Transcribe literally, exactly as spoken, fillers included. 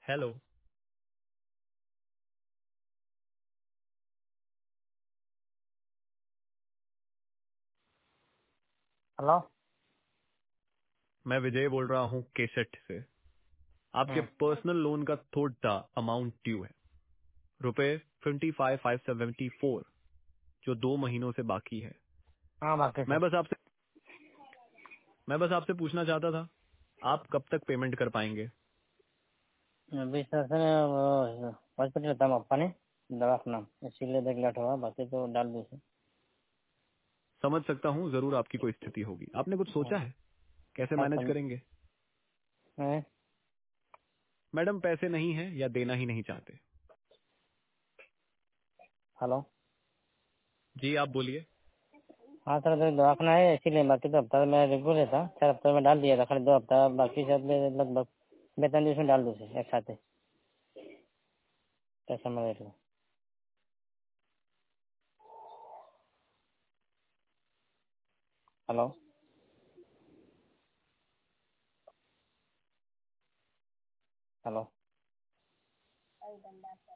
Hello. Hello. मैं विजय बोल रहा हूँ केसेट से। आपके हम्म। पर्सनल लोन का थोड़ा अमाउंट ड्यू है, रुपए fifty five five seventy four, जो दो महीनों से बाकी है। हाँ बाकी मैं सर। बस आपसे मैं बस आपसे पूछना चाहता था, आप कब तक पेमेंट कर पाएंगे? अभी सर सर वो हॉस्पिटल था पापा ने दवाखाना, इसीलिए देख लेट हुआ, बाकी तो डाल दी सर। समझ सकता हूँ, जरूर आपकी कोई स्थिति होगी। आपने कुछ सोचा हाँ है कैसे हाँ, मैनेज सर। करेंगे? हैं? मैडम पैसे नहीं है या देना ही नहीं चाहते? हेलो। जी आप बोलिए। हाँ सर, अभी दवाखाना है इसीलिए, बाकी तो हफ्ता मैं रेगुलर था, चार हफ्ते में डाल दिया था, खाली दो हफ्ता बाकी सब में लगभग वेतन दिवस में डाल दूँ सर, एक साथ ही पैसा मैं रेट। हेलो। हेलो।